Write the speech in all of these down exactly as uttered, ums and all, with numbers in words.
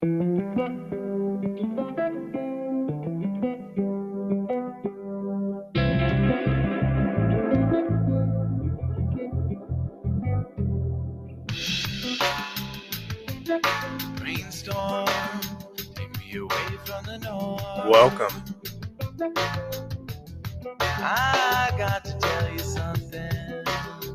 Brainstorm, take me away from the norm. Welcome. I got to tell you something.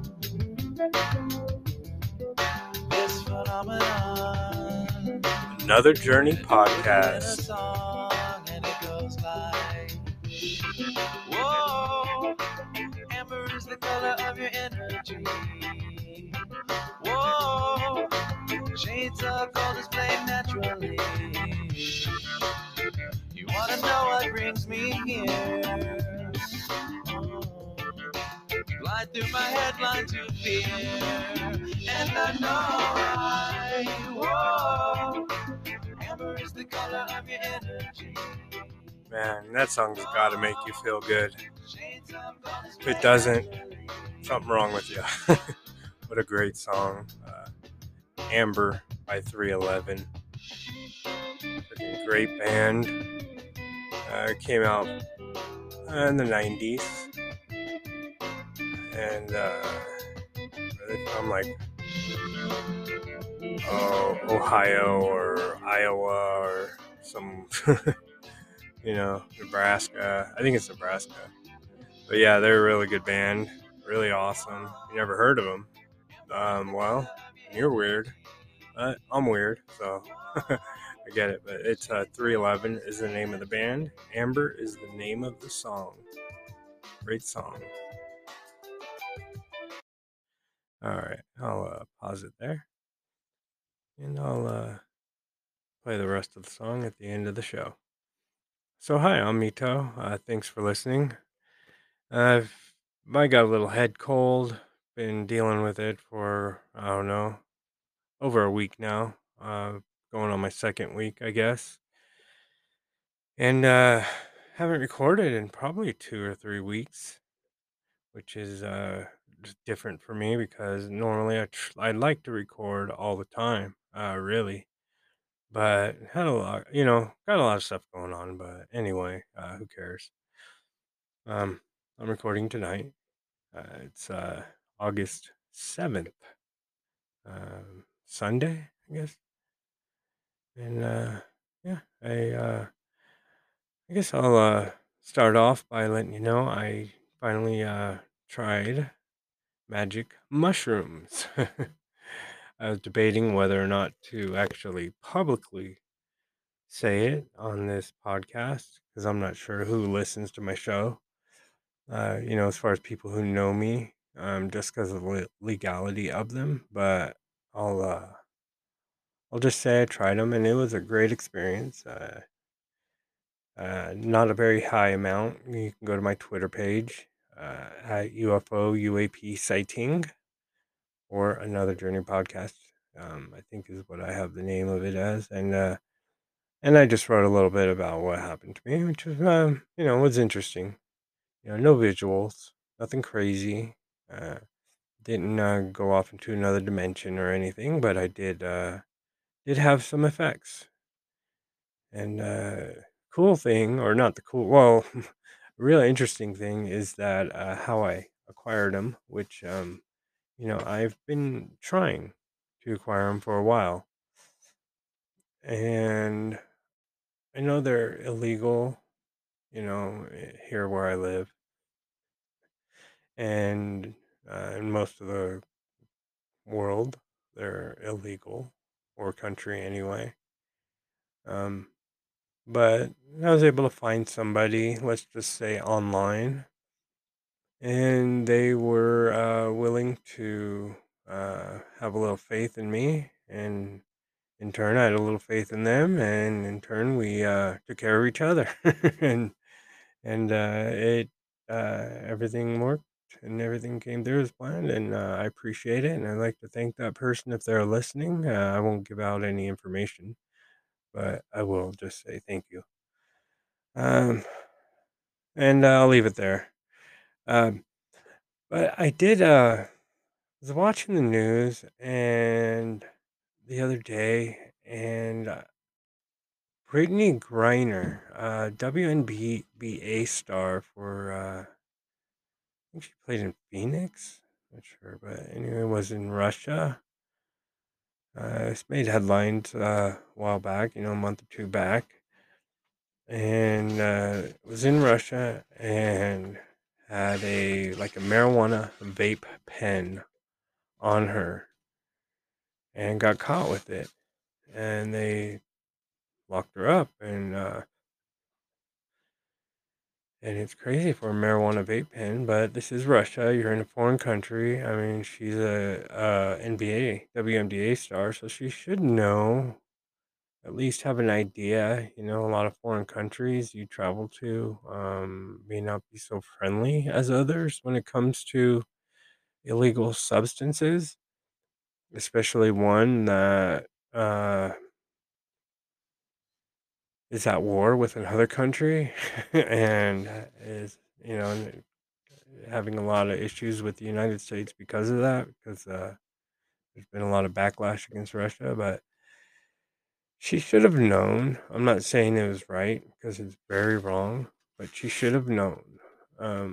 This phenomenon. Another Journey In a podcast. song, and it goes like, whoa, amber is the color of your energy. Whoa, shades of gold is played naturally. You wanna know what brings me here? Oh, glide through my headline to fear, and I know I, whoa, amber is the color of your energy. Man, that song's got to make you feel good. If it doesn't, something wrong with you. What a great song. Uh, Amber by three eleven. Freaking great band. Uh, came out in the nineties. And uh, where are they from? Like oh, Ohio or Iowa or some, you know, Nebraska. I think it's Nebraska. But yeah, they're a really good band. Really awesome. You never heard of them. Um, well, you're weird. Uh, I'm weird, so I get it. But it's uh, three eleven is the name of the band. Amber is the name of the song. Great song. All right, I'll uh, pause it there. And I'll uh, play the rest of the song at the end of the show. So hi, I'm Mito. Uh, thanks for listening. I've I got a little head cold. Been dealing with it for I don't know over a week now. Uh, going on my second week, I guess, and uh, haven't recorded in probably two or three weeks, which is uh, just different for me because normally I tr- I like to record all the time, uh, really. But had a lot, you know, got a lot of stuff going on. But anyway, uh, who cares? Um, I'm recording tonight. Uh, it's uh, August seventh, um, Sunday, I guess. And uh, yeah, I uh, I guess I'll uh, start off by letting you know I finally uh, tried magic mushrooms. I was debating whether or not to actually publicly say it on this podcast because I'm not sure who listens to my show. Uh, you know, as far as people who know me, um, just because of the legality of them. But I'll uh, I'll just say I tried them and it was a great experience. Uh, uh, not a very high amount. You can go to my Twitter page uh, at U F O U A P sighting or Another Journey podcast. Um, I think is what I have the name of it as, and uh, and I just wrote a little bit about what happened to me, which was um, you know was interesting. You know, no visuals, nothing crazy. Uh, didn't uh, go off into another dimension or anything, but I did uh, did have some effects. And uh, cool thing, or not the cool, well, really interesting thing is that uh, how I acquired them, which um, you know I've been trying to acquire them for a while, and I know they're illegal, you know, eh, here where I live, and uh, in most of the world they're illegal, or country anyway. Um, but I was able to find somebody, let's just say online, and they were uh, willing to uh, have a little faith in me, and in turn, I had a little faith in them, and in turn, we uh, took care of each other, and and uh, it uh, everything worked, and everything came through as planned, and uh, I appreciate it, and I'd like to thank that person if they're listening. Uh, I won't give out any information, but I will just say thank you. Um, and uh, I'll leave it there. Um, but I did. Uh, was watching the news and the other day, and uh, Brittany Griner, uh, W N B A star for, uh, I think she played in Phoenix. Not sure, but anyway, was in Russia. Uh, it's made headlines uh, a while back, you know, a month or two back, and uh, was in Russia and had a like a marijuana vape pen on her and got caught with it, and they locked her up, and uh, and it's crazy for a marijuana vape pen, but this is Russia. You're in a foreign country. I mean, she's a, uh N B A, W N B A star, so she should know, at least have an idea. You know, a lot of foreign countries you travel to um, may not be so friendly as others when it comes to illegal substances, especially one that uh, is at war with another country and is, you know, having a lot of issues with the United States because of that, because uh, there's been a lot of backlash against Russia. But she should have known. I'm not saying it was right because it's very wrong, but she should have known, um,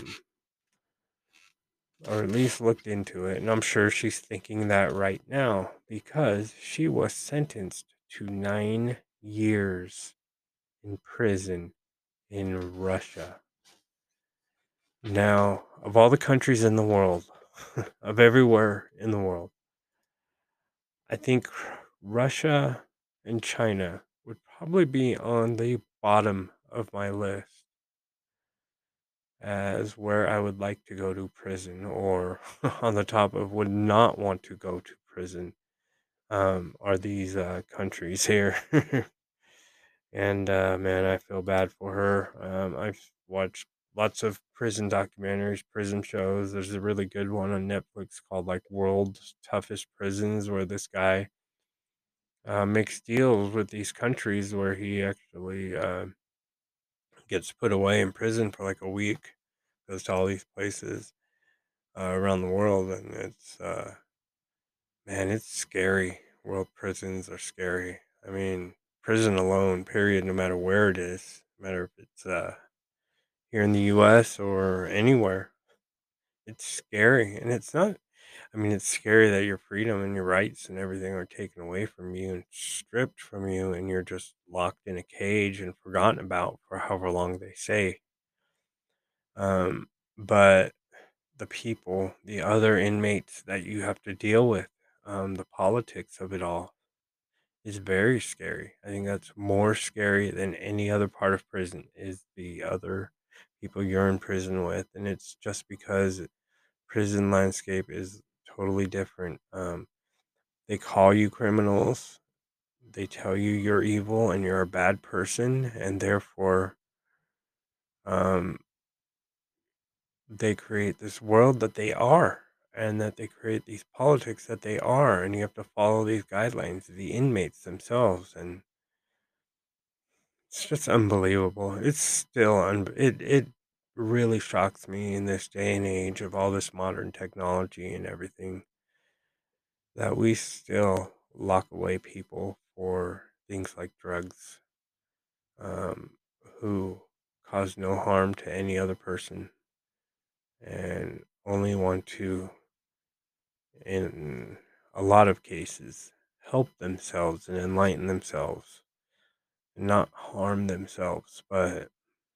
or at least looked into it. And I'm sure she's thinking that right now because she was sentenced to nine years in prison in Russia. Now, of all the countries in the world, of everywhere in the world, I think Russia and China would probably be on the bottom of my list as where I would like to go to prison, or on the top of would not want to go to prison, um, are these uh, countries here. And uh, man, I feel bad for her. Um, I've watched lots of prison documentaries, prison shows. There's a really good one on Netflix called like World's Toughest Prisons, where this guy uh, makes deals with these countries where he actually uh, gets put away in prison for like a week. Goes to all these places uh, around the world, and it's uh, man, it's scary. World prisons are scary. I mean, prison alone, period. No matter where it is, no matter if it's uh, here in the U S or anywhere, it's scary, and it's not. I mean, it's scary that your freedom and your rights and everything are taken away from you and stripped from you, and you're just locked in a cage and forgotten about for however long they say. Um, but the people, the other inmates that you have to deal with, um, the politics of it all is very scary. I think that's more scary than any other part of prison is the other people you're in prison with, and it's just because prison landscape is totally different. Um, they call you criminals. They tell you you're evil and you're a bad person, and therefore, um, they create this world that they are, and that they create these politics that they are, and you have to follow these guidelines, the inmates themselves, and it's just unbelievable. It's still un- it it really shocks me in this day and age of all this modern technology and everything that we still lock away people for things like drugs, um, who cause no harm to any other person and only want to, in a lot of cases, help themselves and enlighten themselves and not harm themselves. But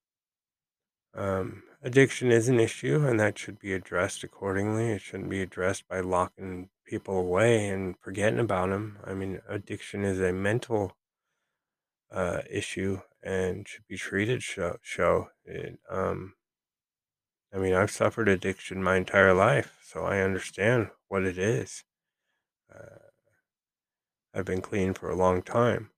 um, addiction is an issue, and that should be addressed accordingly. It shouldn't be addressed by locking people away and forgetting about them. I mean, addiction is a mental uh, issue and should be treated. Show, show it. Um, I mean, I've suffered addiction my entire life, so I understand what it is. Uh, I've been clean for a long time.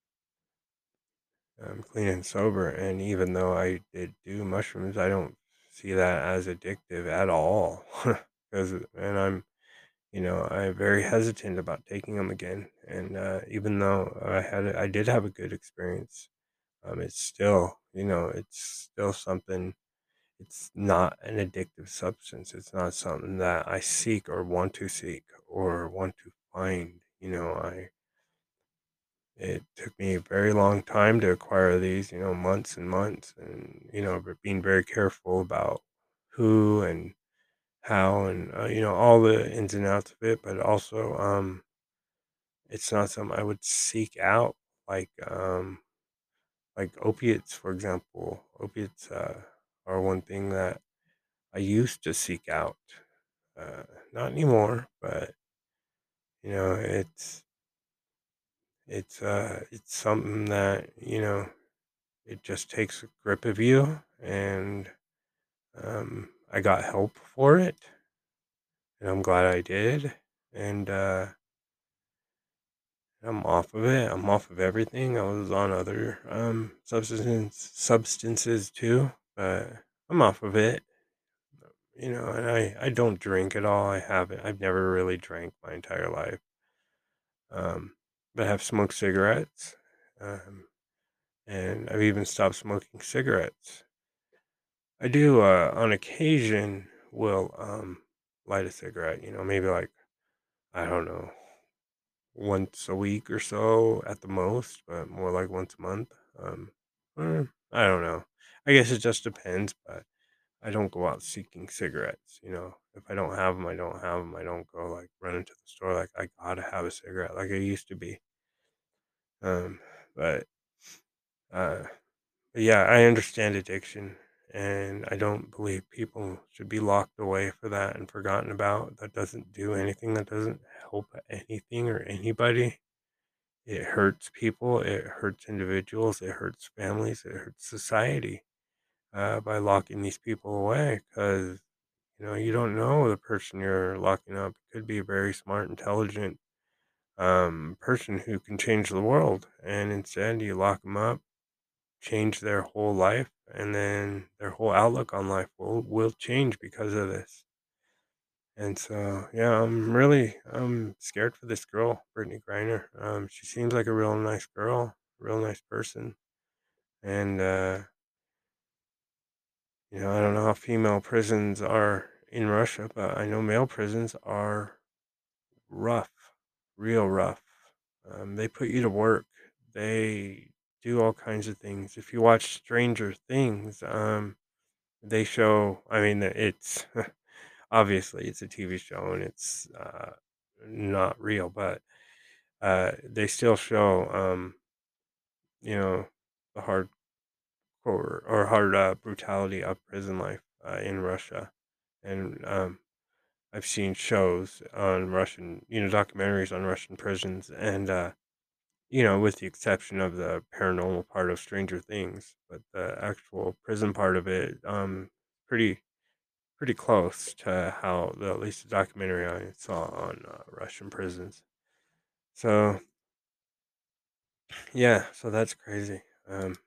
I'm clean and sober, and even though I did do mushrooms, I don't see that as addictive at all. Because, and I'm, you know, I'm very hesitant about taking them again. And uh, even though I had, a, I did have a good experience, um, it's still, you know, it's still something. It's not an addictive substance. It's not something that I seek or want to seek or want to find. You know, I it took me a very long time to acquire these, you know, months and months, and you know, but being very careful about who and how, and uh, you know, all the ins and outs of it. But also, um, it's not something I would seek out, like um, like opiates, for example. Opiates uh, are one thing that I used to seek out. Uh, not anymore, but you know, it's it's uh, it's something that you know it just takes a grip of you, and um, I got help for it, and I'm glad I did, and uh, I'm off of it. I'm off of everything. I was on other um, substance substances too, but I'm off of it. You know, and I I don't drink at all. I haven't. I've never really drank my entire life. Um, but I've smoked cigarettes, um, and I've even stopped smoking cigarettes. I do, uh, on occasion, will um, light a cigarette. You know, maybe like I don't know, once a week or so at the most, but more like once a month. Um, or, I don't know. I guess it just depends, but I don't go out seeking cigarettes. You know, if I don't have them, I don't have them. I don't go like run into the store like I gotta have a cigarette like I used to be. Um, but uh, But yeah, I understand addiction, and I don't believe people should be locked away for that and forgotten about. That doesn't do anything. That doesn't help anything or anybody. It hurts people. It hurts individuals. It hurts families. It hurts society uh, by locking these people away, because you know you don't know the person you're locking up. It could be a very smart, intelligent um, person who can change the world, and instead you lock them up, change their whole life, and then their whole outlook on life will will change because of this. And so, yeah, I'm really I'm scared for this girl, Brittany Griner. Um, she seems like a real nice girl, real nice person, and uh, you know, I don't know how female prisons are in Russia, but I know male prisons are rough, real rough. Um, they put you to work. They do all kinds of things. If you watch Stranger Things, um, they show, I mean, it's obviously it's a T V show and it's uh, not real, but uh, they still show, um, you know, the hardcore or hard uh, brutality of prison life uh, in Russia. And um, I've seen shows on Russian, you know, documentaries on Russian prisons, and uh, you know, with the exception of the paranormal part of Stranger Things, but the actual prison part of it, um, pretty pretty close to how the at least the documentary I saw on uh, Russian prisons. So yeah, so that's crazy. Um,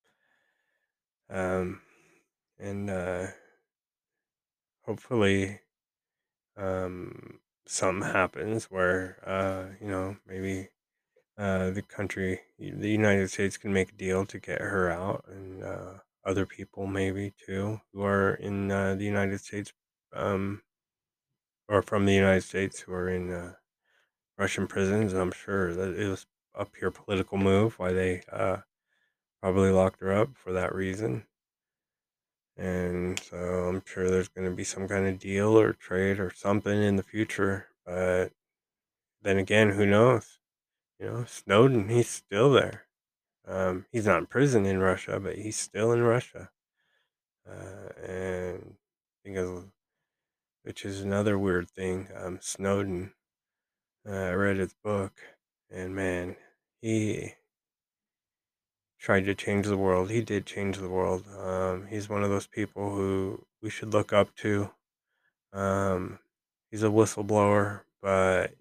um, and uh, hopefully, um, something happens where uh, you know, maybe uh, the country, the United States, can make a deal to get her out, and uh, other people maybe too who are in uh, the United States, um, or from the United States who are in uh, Russian prisons. I'm sure that it was a pure political move why they uh, probably locked her up for that reason. And so I'm sure there's going to be some kind of deal or trade or something in the future. But then again, who knows? You know, Snowden, he's still there. Um, he's not in prison in Russia, but he's still in Russia. Uh, and because, which is another weird thing, um, Snowden, uh, I read his book, and man, he tried to change the world. He did change the world. Um, he's one of those people who we should look up to. Um, he's a whistleblower, but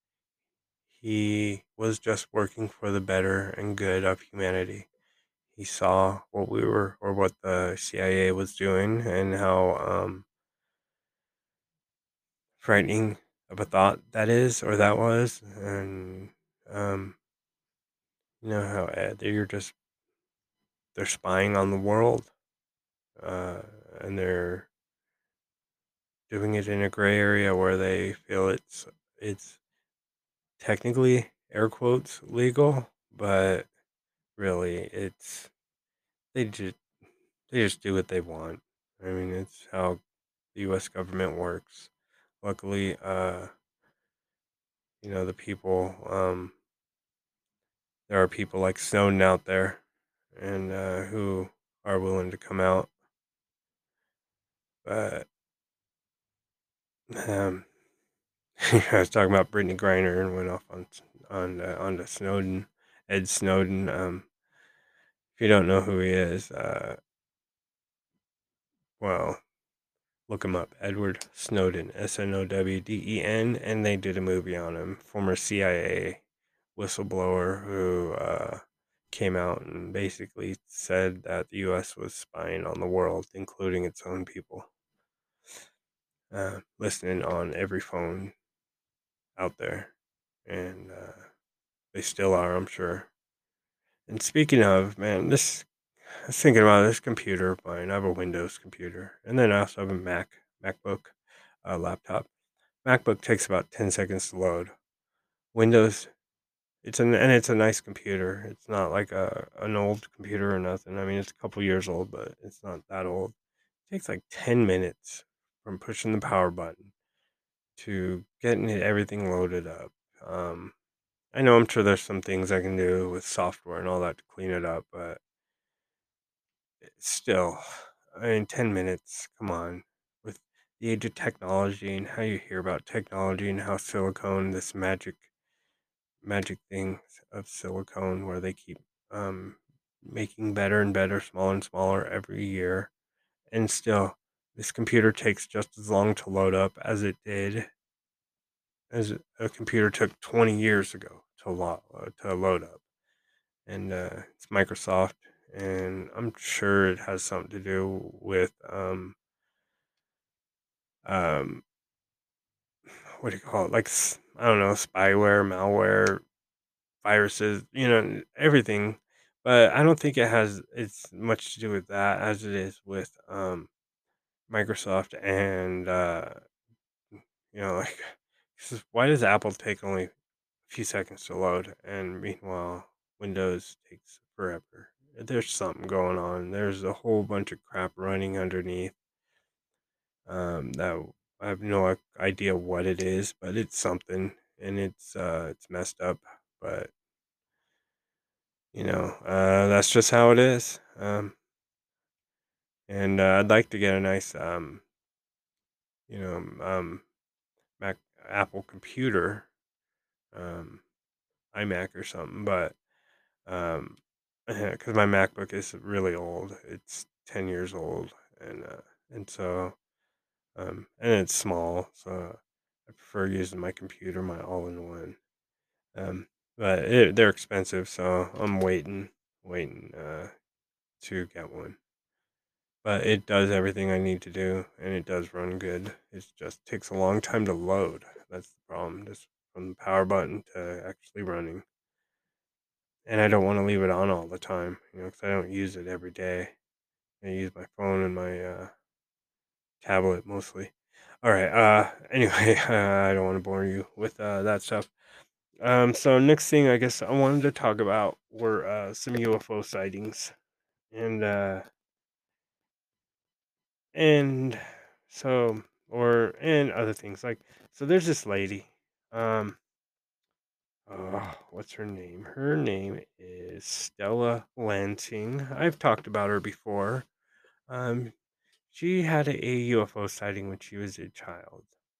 he was just working for the better and good of humanity. He saw what we were, or what the C I A was doing, and how um, frightening of a thought that is, or that was, and um, you know how uh, they're just they're spying on the world, uh, and they're doing it in a gray area where they feel it's it's technically air quotes legal, but really, it's they just they just do what they want. I mean, it's how the U S government works. Luckily, uh, you know, the people, um, there are people like Snowden out there, and uh, who are willing to come out. But um, I was talking about Brittany Griner and went off on on uh, onto Snowden, Ed Snowden. Um, if you don't know who he is, uh, well, look him up. Edward Snowden, S N O W D E N, and they did a movie on him. Former C I A whistleblower who uh, came out and basically said that the U S was spying on the world, including its own people, uh, listening on every phone out there, and uh, they still are, I'm sure. And speaking of, man, this I was thinking about this computer of mine. I have a Windows computer, and then I also have a Mac MacBook uh, laptop. MacBook takes about ten seconds to load. Windows, it's an and it's a nice computer. It's not like a an old computer or nothing. I mean, it's a couple years old, but it's not that old. It takes like ten minutes from pushing the power button to getting it, everything loaded up. Um, I know I'm sure there's some things I can do with software and all that to clean it up, but still, I mean, ten minutes, come on. With the age of technology and how you hear about technology and how silicone, this magic, magic thing of silicone where they keep um, making better and better, smaller and smaller every year. And still, this computer takes just as long to load up as it did, as a computer took twenty years ago to, lo- uh, to load up. And uh, it's Microsoft, and I'm sure it has something to do with um, um, what do you call it? Like I don't know, spyware, malware, viruses, you know, everything. But I don't think it has it's much to do with that as it is with um, Microsoft and uh, you know, like why does Apple take only a few seconds to load, and meanwhile Windows takes forever? There's something going on. There's a whole bunch of crap running underneath. Um, that I have no idea what it is, but it's something, and it's uh, it's messed up. But you know, uh, that's just how it is. Um, and uh, I'd like to get a nice, um, you know, um, Mac Apple computer, um, iMac or something, but um, because my MacBook is really old, it's ten years old, and uh, and so um, and it's small, so I prefer using my computer, my all-in-one. Um, but it, they're expensive, so I'm waiting, waiting uh, to get one. But it does everything I need to do, and it does run good. It just takes a long time to load. That's the problem, just from the power button to actually running. And I don't want to leave it on all the time, you know, because I don't use it every day. I use my phone and my uh, tablet mostly. All right. Uh, anyway, uh, I don't want to bore you with uh, that stuff. Um, so next thing I guess I wanted to talk about were uh, some U F O sightings, and uh, and so or and other things like so. There's this lady. Um, oh, what's her name? Her name is Stella Lansing. I've talked about her before. Um, she had a U F O sighting when she was a child,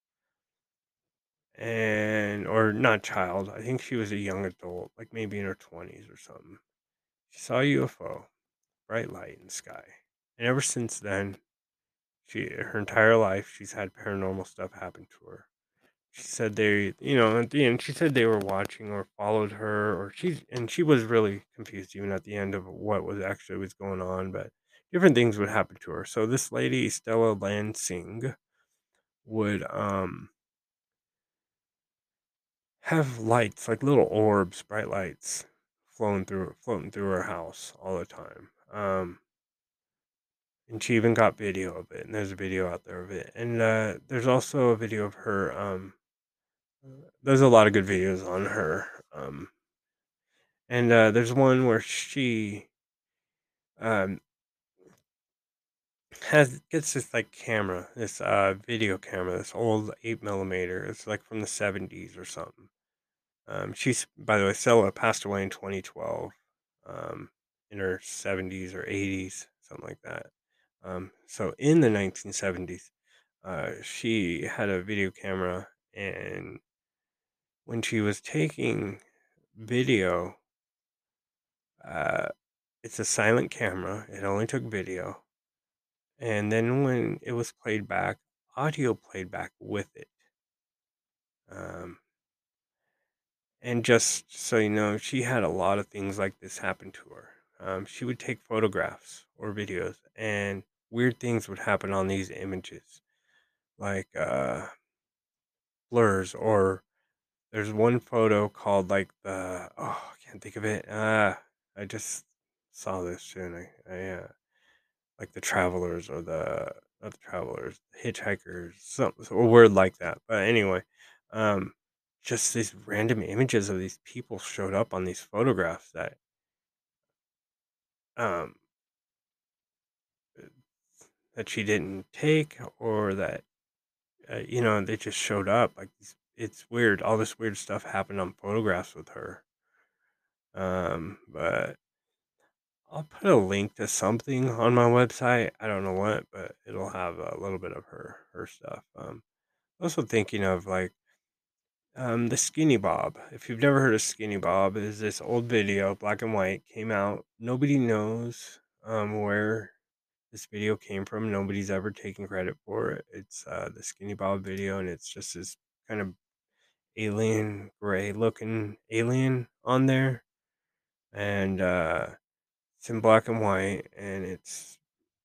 and or not child. I think she was a young adult, like maybe in her twenties or something. She saw a U F O, bright light in the sky. And ever since then, she her entire life she's had paranormal stuff happen to her. She said they, you know, at the end she said they were watching or followed her, or she and she was really confused even at the end of what was actually was going on, but different things would happen to her. So this lady Stella Lansing would um have lights like little orbs, bright lights flowing through floating through her house all the time. Um and she even got video of it, and there's a video out there of it. And uh, there's also a video of her. Um, there's a lot of good videos on her. Um, And uh, there's one where she um, has gets this like camera, this uh, video camera, this old eight millimeter. It's like from the seventies or something. Um, she's, by the way, Stella passed away in twenty twelve, um, in her seventies or eighties, something like that. Um, so in the nineteen seventies, uh, she had a video camera, and when she was taking video, uh, it's a silent camera. It only took video, and then when it was played back, audio played back with it. Um, And just so you know, she had a lot of things like this happen to her. Um, she would take photographs or videos, and weird things would happen on these images, like uh, blurs. Or there's one photo called like the oh, I can't think of it. Uh, I just saw this soon. I, I uh, like the travelers or the not the travelers, the hitchhikers, something a word like that. But anyway, um, just these random images of these people showed up on these photographs that um that she didn't take, or that uh, you know, they just showed up like these, it's weird. All this weird stuff happened on photographs with her. Um, but I'll put a link to something on my website. I don't know what, but it'll have a little bit of her her stuff. Um, also thinking of like um the Skinny Bob. If you've never heard of Skinny Bob, is this old video, black and white, came out. Nobody knows um where this video came from. Nobody's ever taken credit for it. It's uh the Skinny Bob video, and it's just this kind of alien gray looking alien on there, and uh it's in black and white, and it's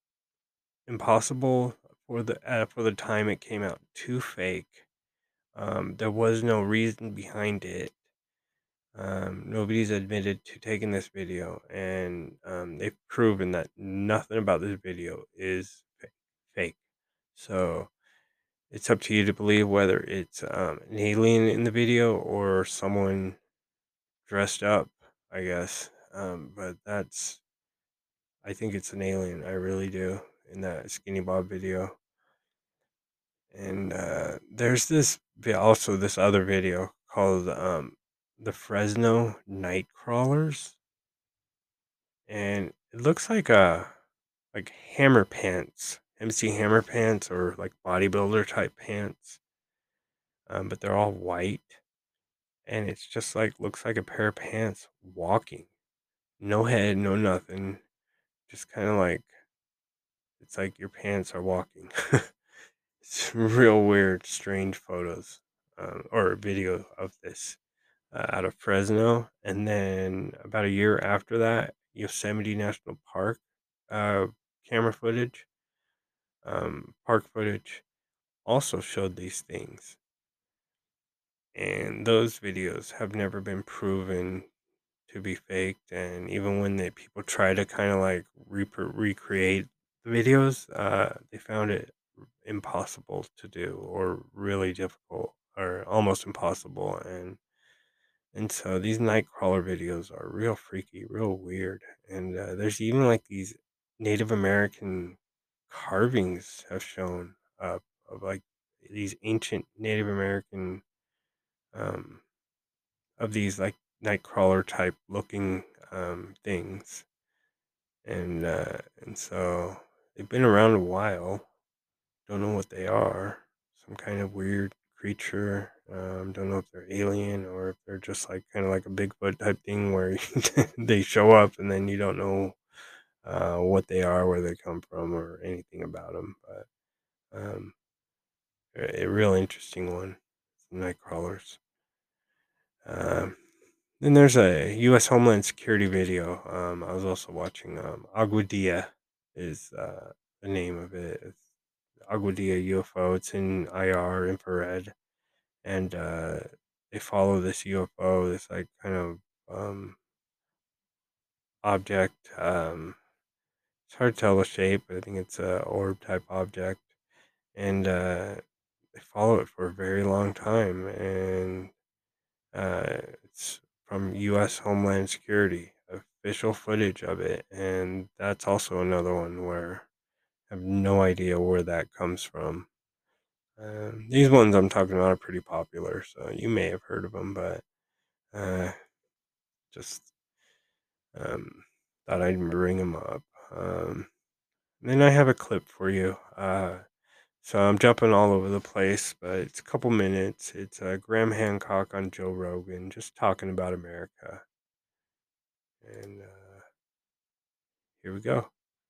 impossible for the uh, for the time it came out to fake. Um, there was no reason behind it. Um, nobody's admitted to taking this video, and um, they've proven that nothing about this video is fa- fake. So it's up to you to believe whether it's um, an alien in the video or someone dressed up, I guess. Um, but that's, I think it's an alien. I really do, in that Skinny Bob video. And uh, there's this vi- also this other video called um, the Fresno Night Crawlers, and it looks like a like Hammer Pants, M C Hammer Pants, or like bodybuilder type pants, um, but they're all white, and it's just like looks like a pair of pants walking, no head, no nothing, just kind of like it's like your pants are walking. It's real weird, strange photos, um, or video of this uh, out of Fresno. And then about a year after that, Yosemite National Park uh, camera footage, um, park footage also showed these things. And those videos have never been proven to be faked. And even when the people try to kind of like re- recreate the videos, uh, they found it impossible to do, or really difficult, or almost impossible. And And so these Nightcrawler videos are real freaky, real weird. And uh, there's even like these Native American carvings have shown up of like these ancient Native American um, of these like Nightcrawler type looking um, things. And uh, and so they've been around a while. Don't know what they are. Some kind of weird creature. Um, don't know if they're alien or if they're just like kind of like a Bigfoot type thing where they show up and then you don't know uh, what they are, where they come from, or anything about them. But um, a, a real interesting one. Night crawlers. Um, then there's a U S. Homeland Security video. Um, I was also watching um, Aguadilla is uh, the name of it. It's Aguadilla U F O. It's in I R, infrared, and uh, they follow this U F O, this like kind of um, object. Um, it's hard to tell the shape, but I think it's a orb type object, and uh, they follow it for a very long time, and uh, it's from U S Homeland Security, official footage of it, and that's also another one where I have no idea where that comes from. Um, these ones I'm talking about are pretty popular, so you may have heard of them, but uh, just um, thought I'd bring them up. Um, then I have a clip for you. Uh, so I'm jumping all over the place, but it's a couple minutes. It's uh, Graham Hancock on Joe Rogan, just talking about America. And uh, here we go.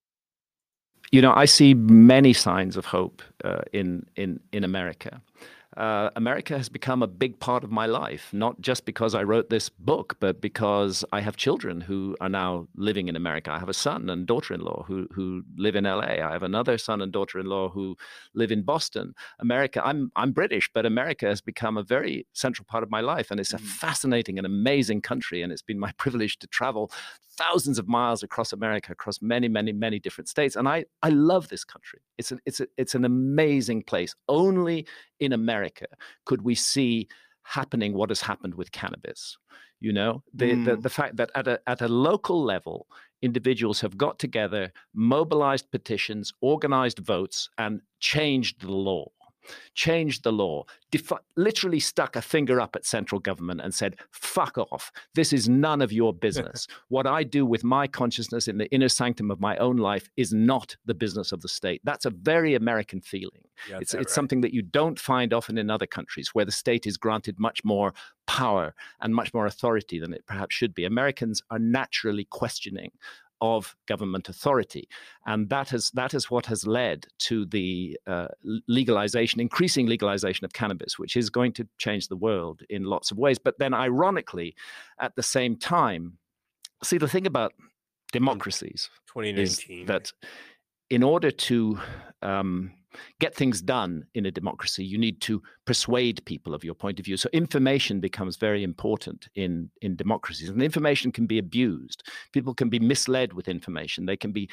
You know, I see many signs of hope uh, in in in America. Uh, America has become a big part of my life, not just because I wrote this book, but because I have children who are now living in America. I have a son and daughter-in-law who who live in L A. I have another son and daughter-in-law who live in Boston. America, I'm I'm British, but America has become a very central part of my life, and it's a fascinating and amazing country. And it's been my privilege to travel thousands of miles across America, across many, many, many different states. And I, I love this country. It's, a, it's, a, it's an amazing place. Only in America could we see happening what has happened with cannabis. You know, the, mm. the, the fact that at a, at a local level, individuals have got together, mobilized petitions, organized votes, and changed the law. Changed the law, defi- literally stuck a finger up at central government and said, fuck off. This is none of your business. What I do with my consciousness in the inner sanctum of my own life is not the business of the state. That's a very American feeling. It's, it's right. something that you don't find often in other countries where the state is granted much more power and much more authority than it perhaps should be. Americans are naturally questioning of government authority. And that has that is what has led to the uh, legalization, increasing legalization of cannabis, which is going to change the world in lots of ways. But then ironically, at the same time, see, the thing about democracies is that in order to um, get things done in a democracy, you need to persuade people of your point of view. So information becomes very important in, in democracies. And information can be abused. People can be misled with information. They can be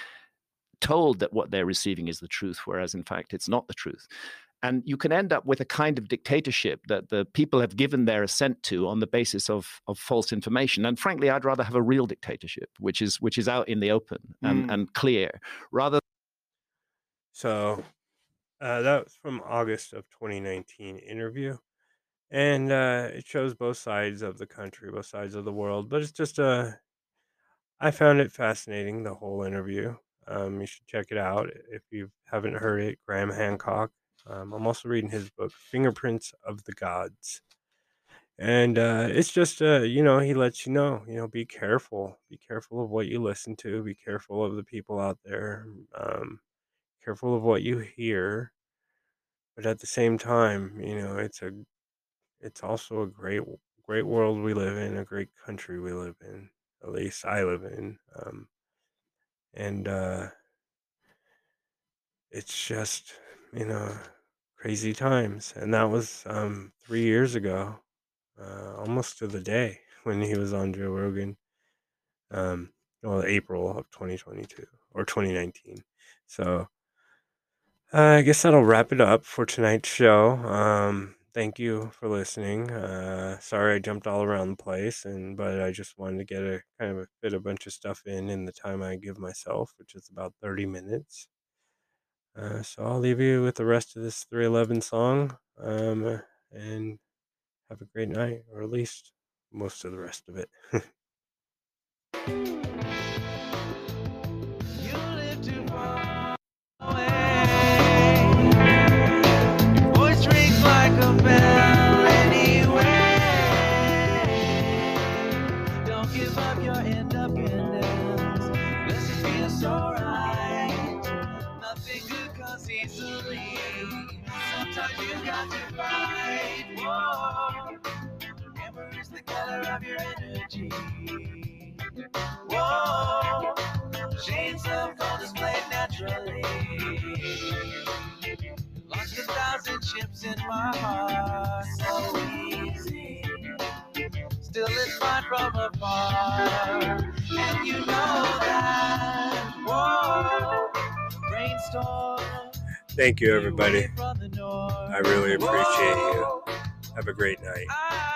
told that what they're receiving is the truth, whereas in fact it's not the truth. And you can end up with a kind of dictatorship that the people have given their assent to on the basis of, of false information. And frankly, I'd rather have a real dictatorship, which is which is out in the open and, mm. and clear, rather. So uh, that was from August of twenty nineteen interview. And uh, it shows both sides of the country, both sides of the world. But it's just a, uh, I found it fascinating, the whole interview. Um, you should check it out if you haven't heard it. Graham Hancock. Um, I'm also reading his book, Fingerprints of the Gods. And uh, it's just, uh, you know, he lets you know, you know, be careful. Be careful of what you listen to. Be careful of the people out there. Um, careful of what you hear. But at the same time, you know, it's a, it's also a great, great world we live in, a great country we live in. At least I live in. Um, and uh, it's just, you know, crazy times. And that was um, three years ago, uh, almost to the day when he was on Joe Rogan. Um, well, April of twenty twenty-two or twenty nineteen. So uh, I guess that'll wrap it up for tonight's show. Um, thank you for listening. Uh, sorry I jumped all around the place, and but I just wanted to get a kind of a, fit a bunch of stuff in in the time I give myself, which is about thirty minutes. Uh, so I'll leave you with the rest of this three eleven song, um, and have a great night, or at least most of the rest of it. You live too far away. Voice rings like a bell anyway. Don't give up your independence. Unless it feels so right. Nothing good comes easily. Sometimes you got to fight. Whoa. Amber is the color of your energy. Whoa. Shades of gold displayed naturally. Launched a thousand ships in my heart. So easy. Still it's fine from afar. And you know that. Whoa. Brainstorm. Thank you, everybody. I really appreciate you. Have a great night.